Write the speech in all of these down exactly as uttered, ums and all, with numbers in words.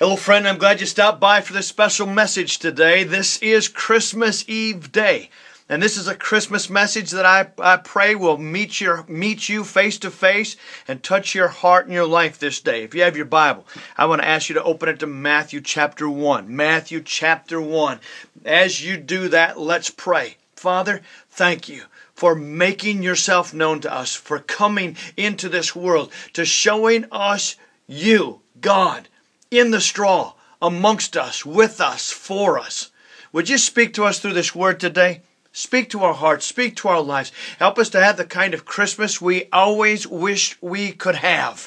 Hello friend, I'm glad you stopped by for this special message today. This is Christmas Eve day. And this is a Christmas message that I, I pray will meet, your, meet you face to face and touch your heart and your life this day. If you have your Bible, I want to ask you to open it to Matthew chapter one. Matthew chapter one. As you do that, let's pray. Father, thank you for making yourself known to us, for coming into this world, to showing us you, God, in the straw, amongst us, with us, for us. Would you speak to us through this word today? Speak to our hearts, speak to our lives. Help us to have the kind of Christmas we always wished we could have.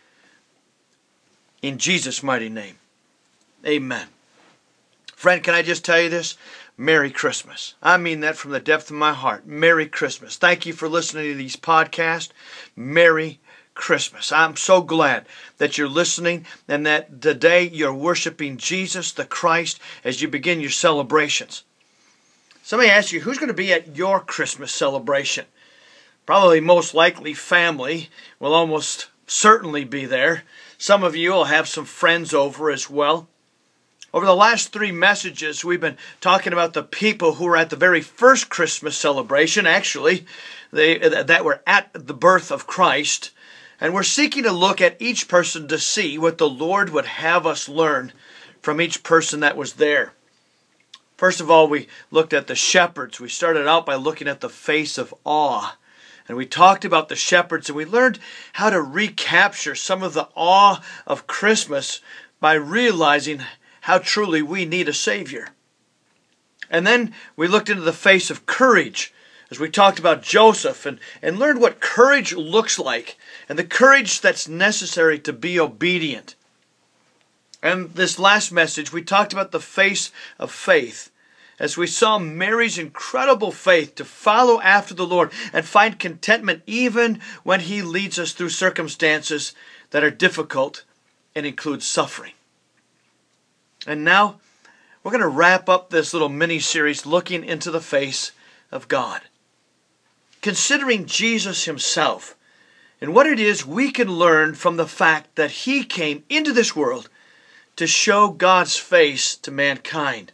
In Jesus' mighty name, amen. Friend, can I just tell you this? Merry Christmas. I mean that from the depth of my heart. Merry Christmas. Thank you for listening to these podcasts. Merry Christmas. I'm so glad that you're listening and that today you're worshiping Jesus the Christ as you begin your celebrations. Somebody asked you, who's going to be at your Christmas celebration? Probably most likely family will almost certainly be there. Some of you will have some friends over as well. Over the last three messages, we've been talking about the people who were at the very first Christmas celebration, actually, they, that were at the birth of Christ. And we're seeking to look at each person to see what the Lord would have us learn from each person that was there. First of all, we looked at the shepherds. We started out by looking at the face of awe. And we talked about the shepherds, and we learned how to recapture some of the awe of Christmas by realizing how truly we need a Savior. And then we looked into the face of courage as we talked about Joseph and, and learned what courage looks like and the courage that's necessary to be obedient. And this last message, we talked about the face of faith as we saw Mary's incredible faith to follow after the Lord and find contentment even when He leads us through circumstances that are difficult and include suffering. And now we're going to wrap up this little mini-series looking into the face of God, considering Jesus Himself and what it is we can learn from the fact that He came into this world to show God's face to mankind.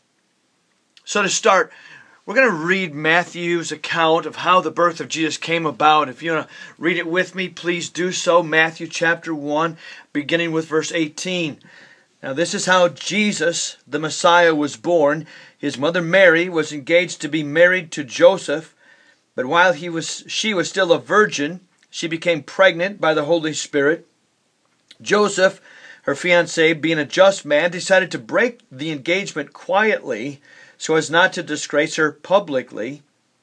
So to start, we're going to read Matthew's account of how the birth of Jesus came about. If you want to read it with me, please do so. Matthew chapter one, beginning with verse eighteen. Now this is how Jesus, the Messiah, was born. His mother Mary was engaged to be married to Joseph, but while he was, she was still a virgin, she became pregnant by the Holy Spirit. Joseph, her fiancé, being a just man, decided to break the engagement quietly so as not to disgrace her publicly.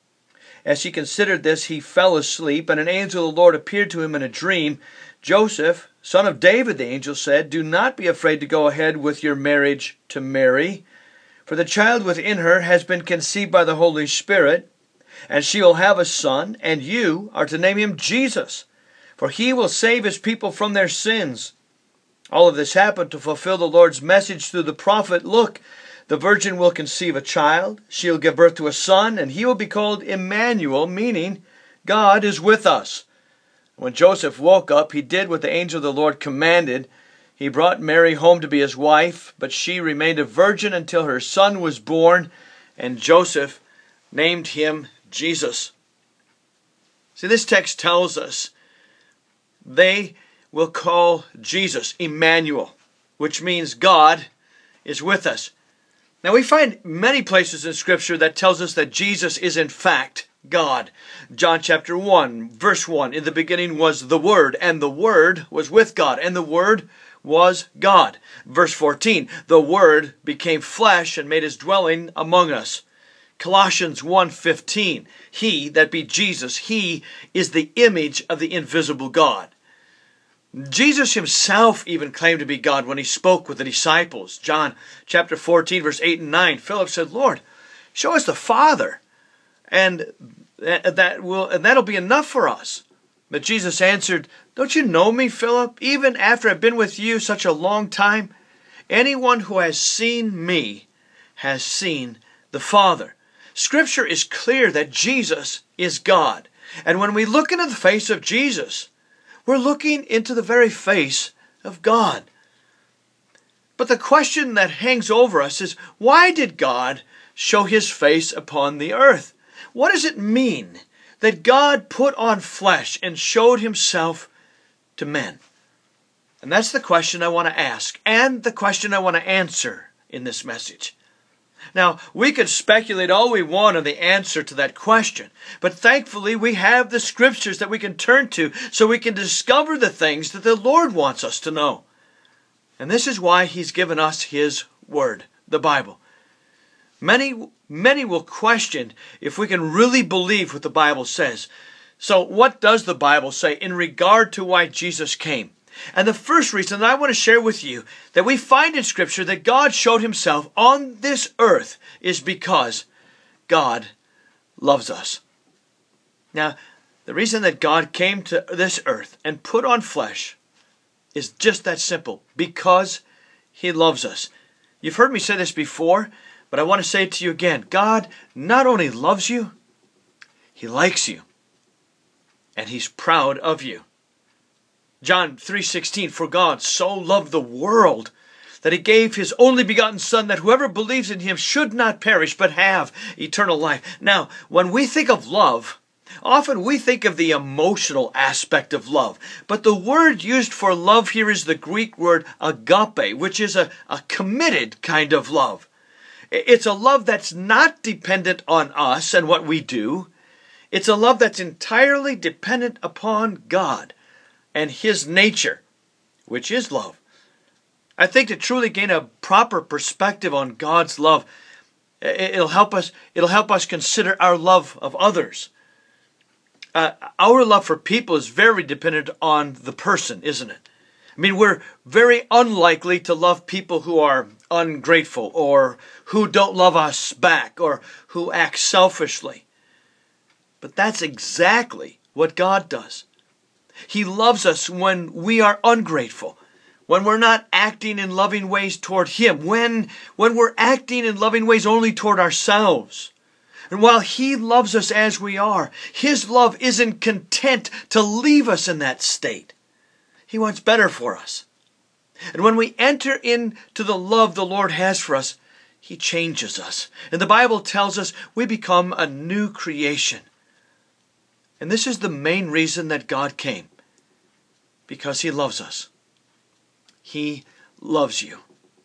As he considered this, he fell asleep, and an angel of the Lord appeared to him in a dream. Joseph, son of David, the angel said, do not be afraid to go ahead with your marriage to Mary, for the child within her has been conceived by the Holy Spirit, and she will have a son, and you are to name him Jesus, for he will save his people from their sins. All of this happened to fulfill the Lord's message through the prophet. Look, the virgin will conceive a child, she will give birth to a son, and he will be called Emmanuel, meaning God is with us. When Joseph woke up, he did what the angel of the Lord commanded. He brought Mary home to be his wife, but she remained a virgin until her son was born, and Joseph named him Jesus. See, this text tells us they will call Jesus Emmanuel, which means God is with us. Now we find many places in Scripture that tells us that Jesus is in fact God. John chapter one, verse one, in the beginning was the Word, and the Word was with God, and the Word was God. Verse fourteen, the Word became flesh and made His dwelling among us. Colossians one fifteen, He, that be Jesus, He is the image of the invisible God. Jesus Himself even claimed to be God when He spoke with the disciples. John chapter fourteen, verse eight and nine, Philip said, Lord, show us the Father, and that will and that'll be enough for us. But Jesus answered, don't you know me, Philip, even after I've been with you such a long time? Anyone who has seen me has seen the Father. Scripture is clear that Jesus is God. And when we look into the face of Jesus, we're looking into the very face of God. But the question that hangs over us is, why did God show his face upon the earth? What does it mean that God put on flesh and showed himself to men? And that's the question I want to ask, and the question I want to answer in this message. Now, we could speculate all we want on the answer to that question, but thankfully we have the scriptures that we can turn to so we can discover the things that the Lord wants us to know. And this is why he's given us his word, the Bible. Many, many will question if we can really believe what the Bible says. So what does the Bible say in regard to why Jesus came? And the first reason that I want to share with you that we find in Scripture that God showed himself on this earth is because God loves us. Now, the reason that God came to this earth and put on flesh is just that simple. Because he loves us. You've heard me say this before, but I want to say it to you again. God not only loves you, he likes you. And he's proud of you. John three sixteen, for God so loved the world that he gave his only begotten Son, that whoever believes in him should not perish but have eternal life. Now, when we think of love, often we think of the emotional aspect of love. But the word used for love here is the Greek word agape, which is a, a committed kind of love. It's a love that's not dependent on us and what we do. It's a love that's entirely dependent upon God and his nature, which is love. I think to truly gain a proper perspective on God's love, it'll help us, it'll help us consider our love of others. Uh, our love for people is very dependent on the person, isn't it? I mean, we're very unlikely to love people who are ungrateful or who don't love us back or who act selfishly. But that's exactly what God does. He loves us when we are ungrateful, when we're not acting in loving ways toward him, when, when we're acting in loving ways only toward ourselves. And while he loves us as we are, his love isn't content to leave us in that state. He wants better for us. And when we enter into the love the Lord has for us, he changes us. And the Bible tells us we become a new creation. And this is the main reason that God came. Because he loves us. He loves you.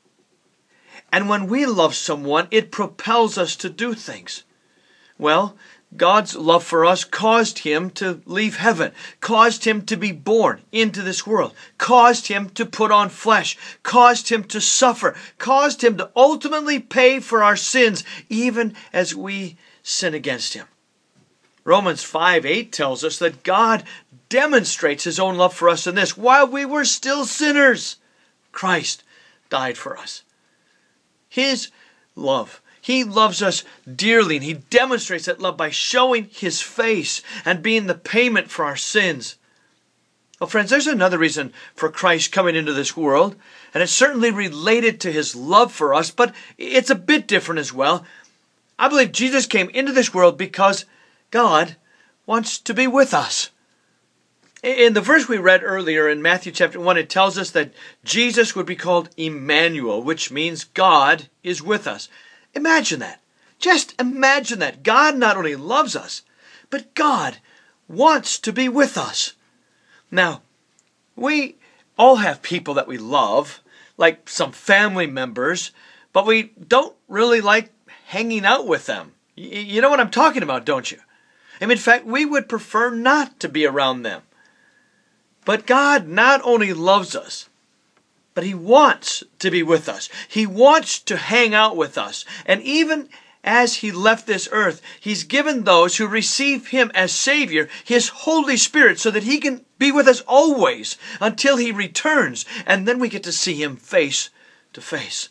And when we love someone, it propels us to do things. Well, God's love for us caused him to leave heaven, caused him to be born into this world, caused him to put on flesh, caused him to suffer, caused him to ultimately pay for our sins, even as we sin against him. Romans five eight tells us that God demonstrates his own love for us in this: while we were still sinners, Christ died for us. His love. He loves us dearly, and he demonstrates that love by showing his face and being the payment for our sins. Well, friends, there's another reason for Christ coming into this world, and it's certainly related to his love for us, but it's a bit different as well. I believe Jesus came into this world because God wants to be with us. In the verse we read earlier in Matthew chapter one, it tells us that Jesus would be called Emmanuel, which means God is with us. Imagine that. Just imagine that. God not only loves us, but God wants to be with us. Now, we all have people that we love, like some family members, but we don't really like hanging out with them. You know what I'm talking about, don't you? I mean, in fact, we would prefer not to be around them. But God not only loves us, but he wants to be with us. He wants to hang out with us. And even as he left this earth, he's given those who receive him as Savior his Holy Spirit so that he can be with us always until he returns. And then we get to see him face to face.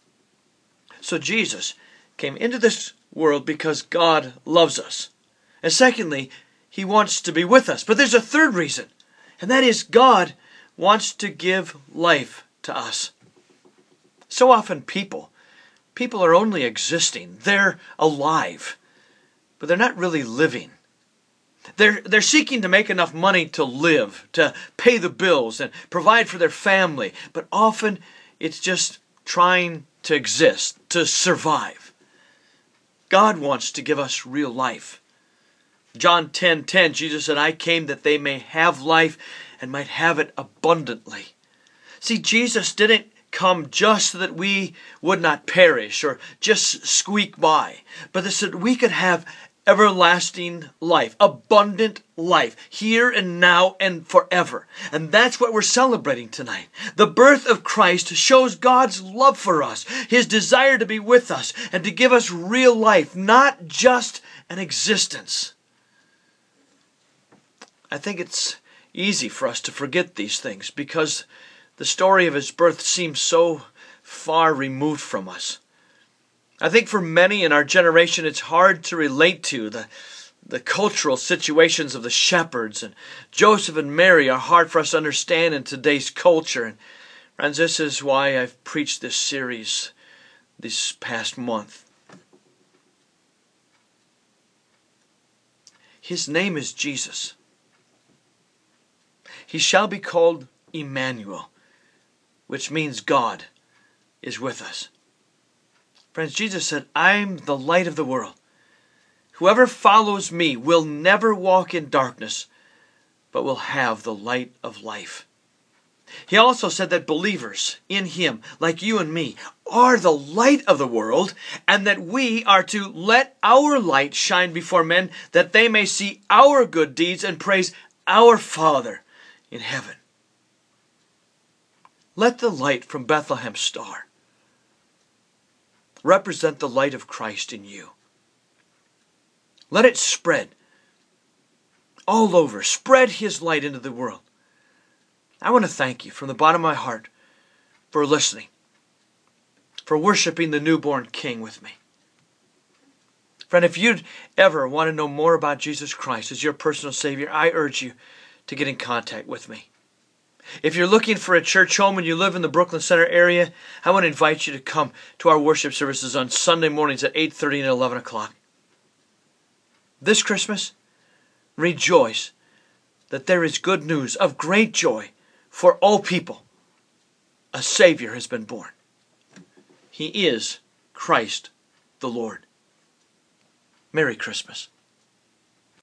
So Jesus came into this world because God loves us. And secondly, he wants to be with us. But there's a third reason, and that is God wants to give life to us. So often people, people are only existing. They're alive, but they're not really living. They're, they're seeking to make enough money to live, to pay the bills and provide for their family. But often it's just trying to exist, to survive. God wants to give us real life. John ten ten, Jesus said, I came that they may have life and might have it abundantly. See, Jesus didn't come just so that we would not perish or just squeak by, but so that we could have everlasting life, abundant life, here and now and forever. And that's what we're celebrating tonight. The birth of Christ shows God's love for us, His desire to be with us and to give us real life, not just an existence. I think it's easy for us to forget these things because the story of His birth seems so far removed from us. I think for many in our generation it's hard to relate to. The, the cultural situations of the shepherds and Joseph and Mary are hard for us to understand in today's culture. And friends, this is why I've preached this series this past month. His name is Jesus. He shall be called Emmanuel, which means God is with us. Friends, Jesus said, I'm the light of the world. Whoever follows me will never walk in darkness, but will have the light of life. He also said that believers in Him, like you and me, are the light of the world, and that we are to let our light shine before men, that they may see our good deeds and praise our Father in heaven. Let the light from Bethlehem star represent the light of Christ in you. Let it spread all over. Spread His light into the world. I want to thank you from the bottom of my heart for listening, for worshiping the newborn King with me. Friend, if you'd ever want to know more about Jesus Christ as your personal Savior, I urge you to get in contact with me. If you're looking for a church home and you live in the Brooklyn Center area, I want to invite you to come to our worship services on Sunday mornings at eight thirty and eleven o'clock. This Christmas, rejoice that there is good news of great joy for all people. A Savior has been born. He is Christ the Lord. Merry Christmas.